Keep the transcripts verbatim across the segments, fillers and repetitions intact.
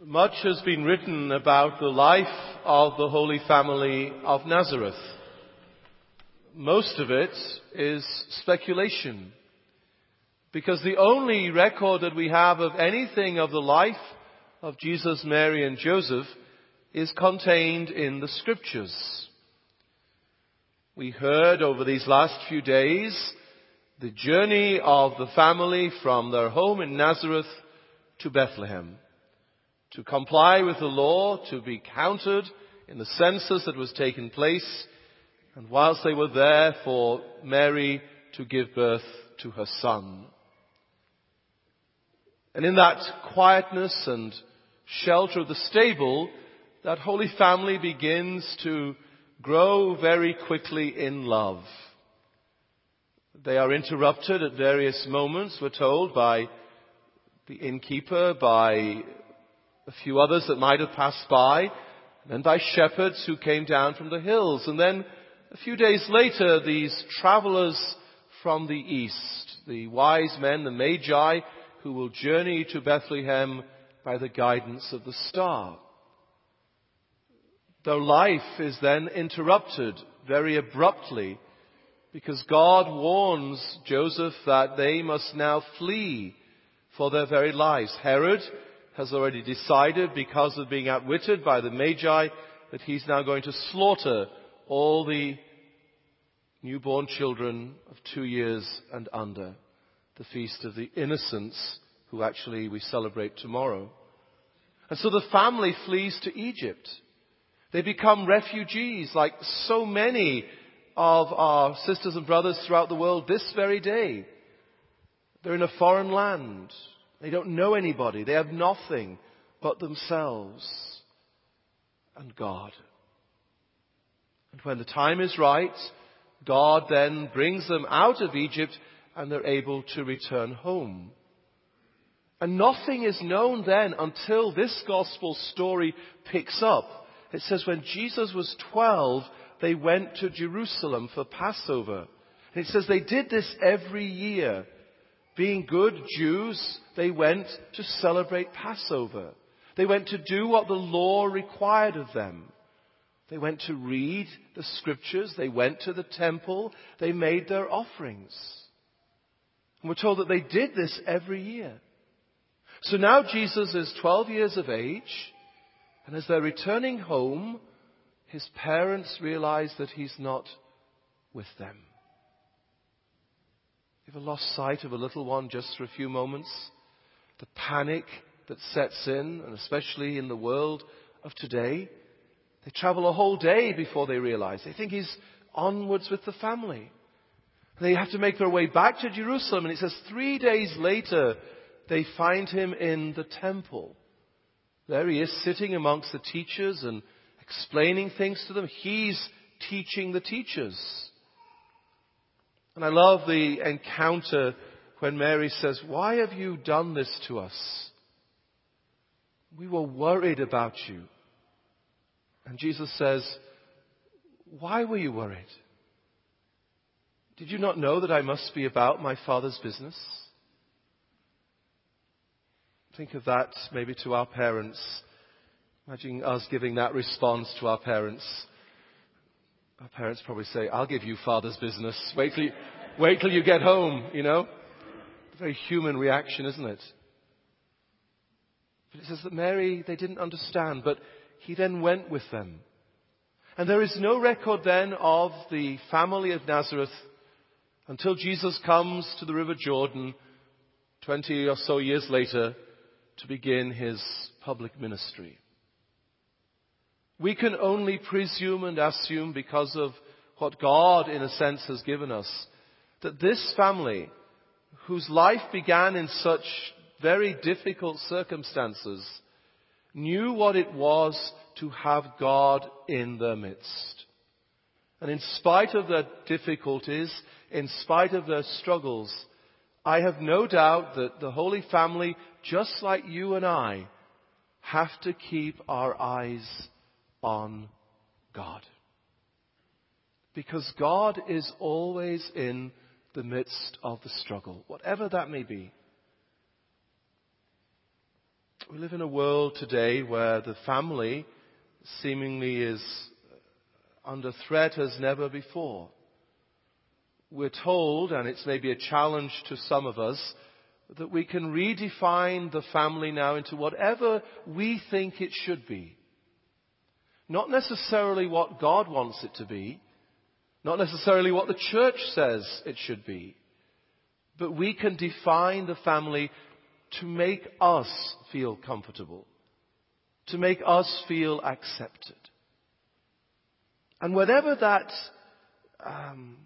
Much has been written about the life of the Holy Family of Nazareth. Most of it is speculation, because the only record that we have of anything of the life of Jesus, Mary and Joseph is contained in the Scriptures. We heard over these last few days the journey of the family from their home in Nazareth to Bethlehem, to comply with the law, to be counted in the census that was taking place, and whilst they were there, for Mary to give birth to her son. And in that quietness and shelter of the stable, that Holy Family begins to grow very quickly in love. They are interrupted at various moments, we're told, by the innkeeper, by a few others that might have passed by, and then by shepherds who came down from the hills. And then a few days later, these travelers from the east, the wise men, the Magi, who will journey to Bethlehem by the guidance of the star. Their life is then interrupted very abruptly, because God warns Joseph that they must now flee for their very lives. Herod has already decided, because of being outwitted by the Magi, that he's now going to slaughter all the newborn children of two years and under, the Feast of the Innocents, who actually we celebrate tomorrow. And so the family flees to Egypt. They become refugees, like so many of our sisters and brothers throughout the world this very day. They're in a foreign land. They don't know anybody. They have nothing but themselves and God. And when the time is right, God then brings them out of Egypt and they're able to return home. And nothing is known then until this gospel story picks up. It says when Jesus was twelve, they went to Jerusalem for Passover. And it says they did this every year. Being good Jews, they went to celebrate Passover. They went to do what the law required of them. They went to read the Scriptures. They went to the temple. They made their offerings. And we're told that they did this every year. So now Jesus is twelve years of age, and as they're returning home, his parents realize that he's not with them. You ever lost sight of a little one just for a few moments? The panic that sets in, and especially in the world of today. They travel a whole day before they realize. They think he's onwards with the family. They have to make their way back to Jerusalem, and it says three days later they find him in the temple. There he is, sitting amongst the teachers and explaining things to them. He's teaching the teachers. And I love the encounter when Mary says, "Why have you done this to us? We were worried about you." And Jesus says, "Why were you worried? Did you not know that I must be about my Father's business?" Think of that maybe to our parents. Imagine us giving that response to our parents. Our parents probably say, "I'll give you Father's business. Wait till you, wait till you get home," you know. A very human reaction, isn't it? But it says that Mary, they didn't understand, but he then went with them. And there is no record then of the family of Nazareth until Jesus comes to the River Jordan twenty or so years later to begin his public ministry. We can only presume and assume, because of what God, in a sense, has given us, that this family, whose life began in such very difficult circumstances, knew what it was to have God in their midst. And in spite of their difficulties, in spite of their struggles, I have no doubt that the Holy Family, just like you and I, have to keep our eyes on God. Because God is always in the midst of the struggle, whatever that may be. We live in a world today where the family seemingly is under threat as never before. We're told, and it's maybe a challenge to some of us, that we can redefine the family now into whatever we think it should be. Not necessarily what God wants it to be, not necessarily what the church says it should be, but we can define the family to make us feel comfortable, to make us feel accepted. And whenever that um,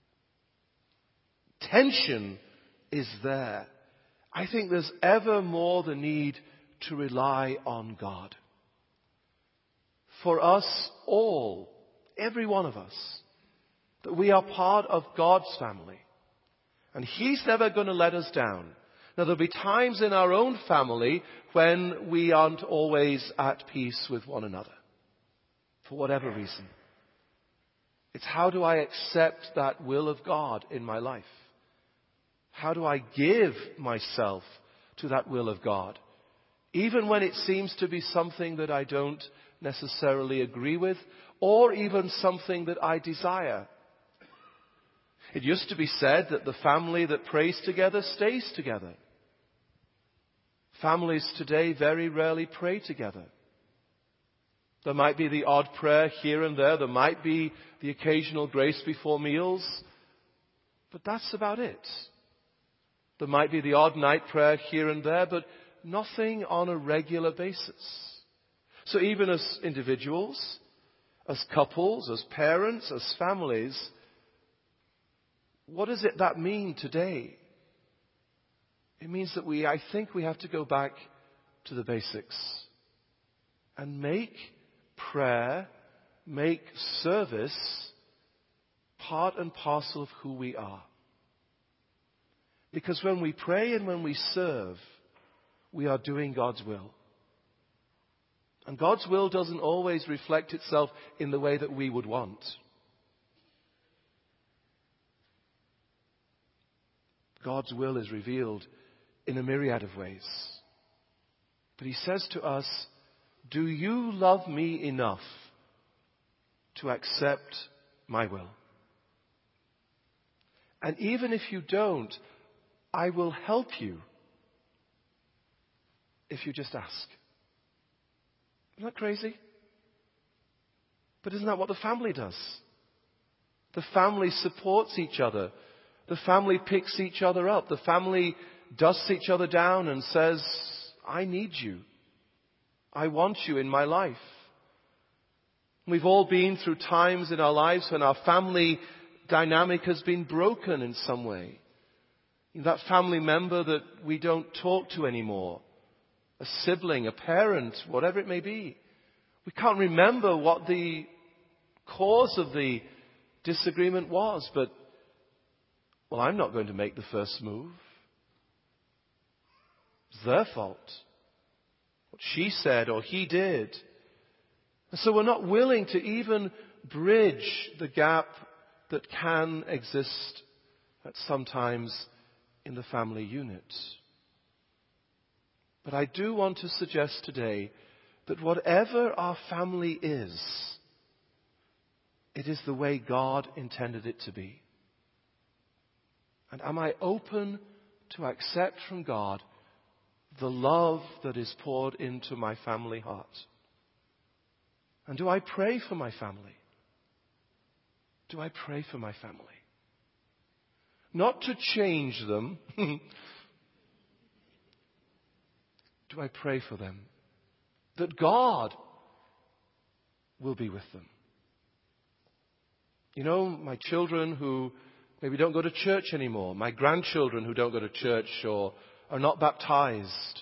tension is there, I think there's ever more the need to rely on God. For us all, every one of us, that we are part of God's family. And He's never going to let us down. Now, there'll be times in our own family when we aren't always at peace with one another, for whatever reason. It's how do I accept that will of God in my life? How do I give myself to that will of God? Even when it seems to be something that I don't necessarily agree with, or even something that I desire. It used to be said that the family that prays together stays together. Families today very rarely pray together. There might be the odd prayer here and there. There might be the occasional grace before meals. But that's about it. There might be the odd night prayer here and there, but nothing on a regular basis. So even as individuals, as couples, as parents, as families, what does it that mean today? It means that we, I think we have to go back to the basics and make prayer, make service part and parcel of who we are. Because when we pray and when we serve, we are doing God's will. And God's will doesn't always reflect itself in the way that we would want. God's will is revealed in a myriad of ways. But He says to us, do you love me enough to accept my will? And even if you don't, I will help you if you just ask. Isn't that crazy? But isn't that what the family does? The family supports each other. The family picks each other up. The family dusts each other down and says, I need you. I want you in my life. We've all been through times in our lives when our family dynamic has been broken in some way. That family member that we don't talk to anymore. A sibling, a parent, whatever it may be. We can't remember what the cause of the disagreement was, but, well, I'm not going to make the first move. It's their fault. What she said or he did. And so we're not willing to even bridge the gap that can exist at sometimes in the family unit. But I do want to suggest today that whatever our family is, it is the way God intended it to be. And am I open to accept from God the love that is poured into my family heart? And do I pray for my family? Do I pray for my family? Not to change them. Do I pray for them? That God will be with them. You know, my children who maybe don't go to church anymore, my grandchildren who don't go to church or are not baptized,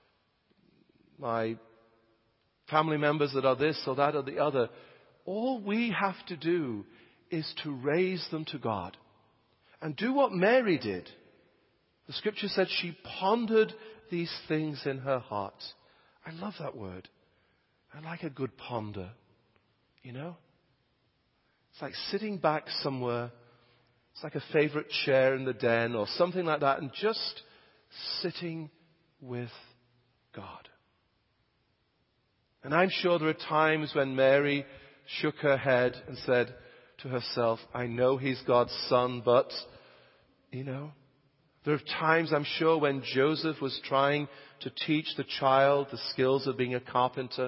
my family members that are this or that or the other, all we have to do is to raise them to God. And do what Mary did. The scripture said she pondered these things in her heart. I love that word. I like a good ponder. You know? It's like sitting back somewhere. It's like a favorite chair in the den or something like that and just sitting with God. And I'm sure there are times when Mary shook her head and said to herself, I know he's God's son, but, you know, there are times, I'm sure, when Joseph was trying to teach the child the skills of being a carpenter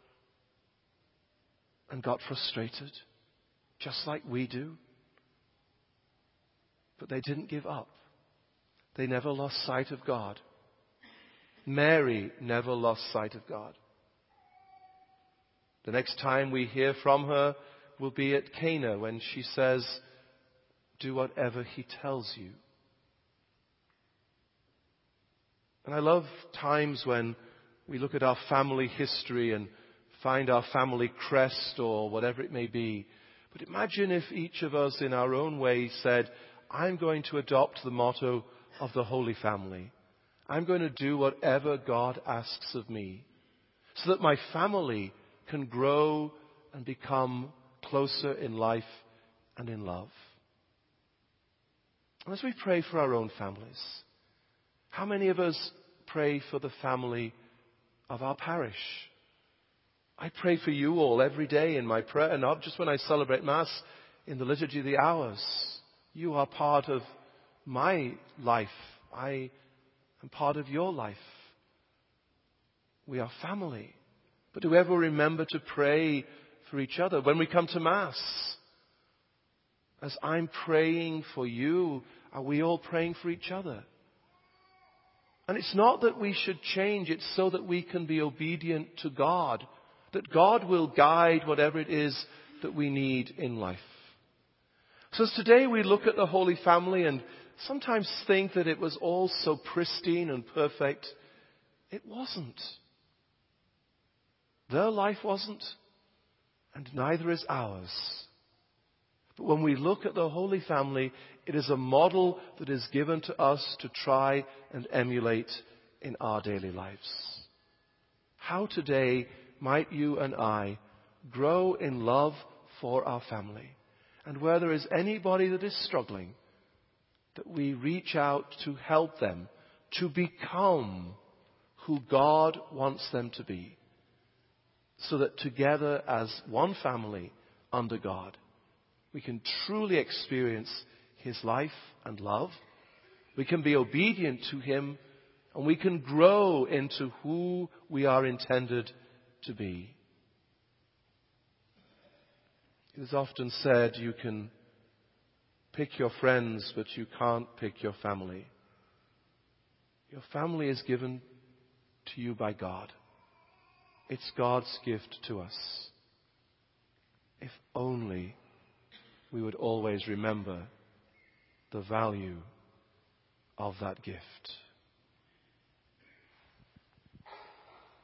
and got frustrated, just like we do. But they didn't give up. They never lost sight of God. Mary never lost sight of God. The next time we hear from her will be at Cana when she says, do whatever he tells you. And I love times when we look at our family history and find our family crest or whatever it may be. But imagine if each of us in our own way said, I'm going to adopt the motto of the Holy Family. I'm going to do whatever God asks of me so that my family can grow and become closer in life and in love. And as we pray for our own families, how many of us pray for the family of our parish? I pray for you all every day in my prayer, and not just when I celebrate Mass in the Liturgy of the Hours. You are part of my life. I am part of your life. We are family. But do we ever remember to pray for each other when we come to Mass? As I'm praying for you, are we all praying for each other? And it's not that we should change, it's so that we can be obedient to God, that God will guide whatever it is that we need in life. So as today we look at the Holy Family and sometimes think that it was all so pristine and perfect. It wasn't. Their life wasn't, and neither is ours. But when we look at the Holy Family, it is a model that is given to us to try and emulate in our daily lives. How today might you and I grow in love for our family? And where there is anybody that is struggling, that we reach out to help them to become who God wants them to be. So that together as one family under God, we can truly experience His life and love. We can be obedient to Him, and we can grow into who we are intended to be. It is often said you can pick your friends, but you can't pick your family. Your family is given to you by God. It's God's gift to us. If only we would always remember the value of that gift.